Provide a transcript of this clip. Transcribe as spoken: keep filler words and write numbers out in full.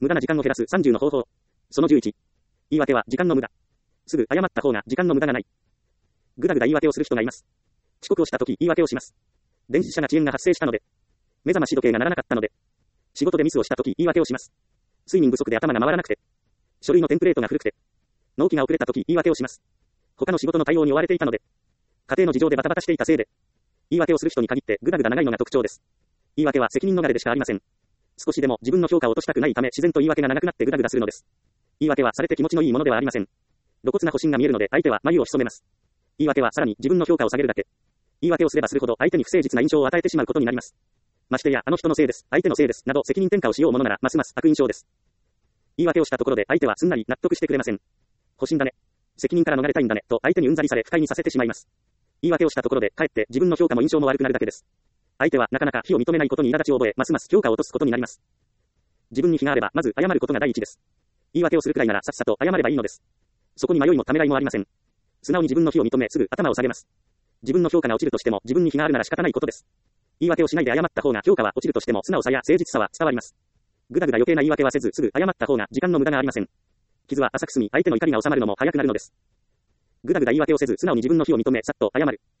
無駄な時間を減らすさんじゅうの方法。そのじゅういち。言い訳は時間の無駄。すぐ謝った方が時間の無駄がない。ぐだぐだ言い訳をする人がいます。遅刻をしたとき言い訳をします。電子車が遅延が発生したので。目覚まし時計が鳴らなかったので。仕事でミスをしたとき言い訳をします。睡眠不足で頭が回らなくて。書類のテンプレートが古くて。納期が遅れたとき言い訳をします。他の仕事の対応に追われていたので。家庭の事情でバタバタしていたせいで。言い訳をする人に限ってぐだぐだ長いのが特徴です。言い訳は責任逃れでしかありません。少しでも自分の評価を落としたくないため自然と言い訳が長くなってぐだぐだするのです。言い訳はされて気持ちのいいものではありません。露骨な保身が見えるので相手は眉を潜めます。言い訳はさらに自分の評価を下げるだけ。言い訳をすればするほど相手に不誠実な印象を与えてしまうことになります。ましてやあの人のせいです、相手のせいです、など責任転嫁をしようものならますます悪印象です。言い訳をしたところで相手はすんなり納得してくれません。保身だね。責任から逃れたいんだね、と相手にうんざりされ不快にさせてしまいます。言い訳をしたところでかえって自分の評価も印象も悪くなるだけです。相手はなかなか非を認めないことに苛立ちを覚え、ますます評価を落とすことになります。自分に非があればまず謝ることが第一です。言い訳をするくらいならさっさと謝ればいいのです。そこに迷いもためらいもありません。素直に自分の非を認めすぐ頭を下げます。自分の評価が落ちるとしても自分に非があるなら仕方ないことです。言い訳をしないで謝った方が評価は落ちるとしても素直さや誠実さは伝わります。ぐだぐだ余計な言い訳はせずすぐ謝った方が時間の無駄がありません。傷は浅く済み相手の怒りが収まるのも早くなるのです。ぐだぐだ言い訳をせず素直に自分の非を認めさっと謝る。